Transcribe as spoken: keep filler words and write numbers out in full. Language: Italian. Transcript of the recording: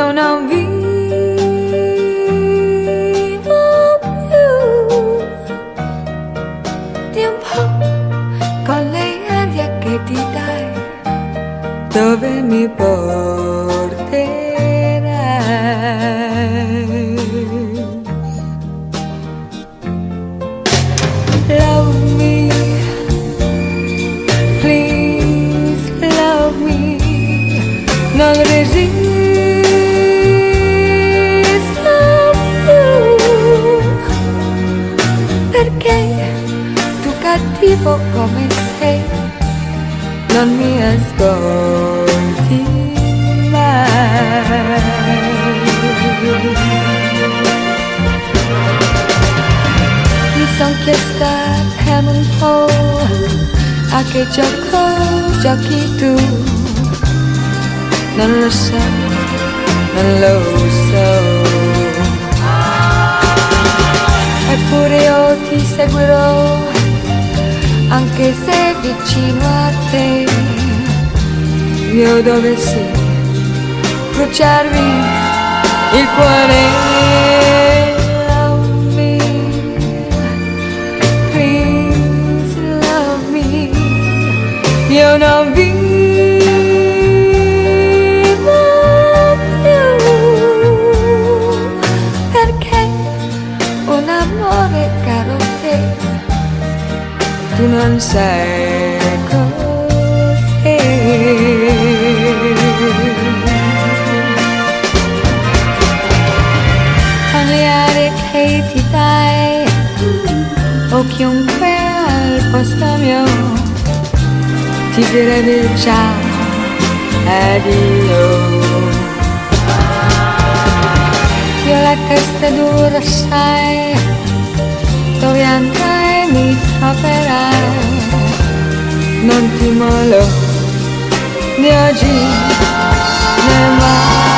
io non vivo più di un po' con le aria che ti dai, dove mi porterai. Love me, please love me, non resisto più, perché tu cattivo come sei non mi ascolti mai. Mi son chiesta per un po' a che gioco giochi tu, non lo so, non lo so, eppure io ti seguirò anche se vicino a te io dovessi bruciarmi il cuore. Love me, please love me, io non vivo più, perché un amore caro te tu non sei così. Con le arie che ti dai o chiunque al posto mio ti direbbe già addio. Io la testa dura sai, dove andrai mi troverai, non ti mollo né oggi né mai.